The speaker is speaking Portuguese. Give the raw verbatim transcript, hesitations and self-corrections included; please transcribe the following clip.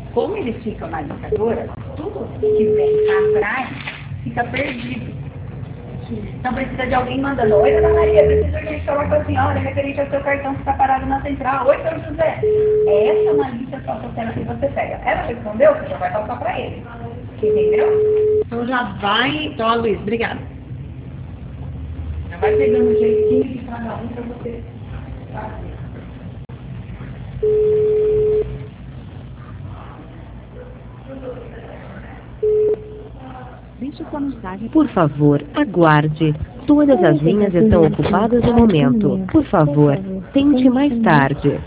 Como eles ficam na listadora, tudo que vem atrás fica perdido. Então precisa de alguém mandando: oi, dona Maria, preciso urgente falar com a senhora, referente ao seu cartão que está parado na central. Oi, seu José. Essa é uma lista só que você pega. Ela respondeu, você já vai passar para ele. Entendeu? Então já vai. Então, a Luiz, obrigada. Já vai pegando o jeitinho de cada um para você fazer. Deixe sua mensagem. Por favor, aguarde. Todas as linhas estão ocupadas no momento. Por favor, tente mais tarde.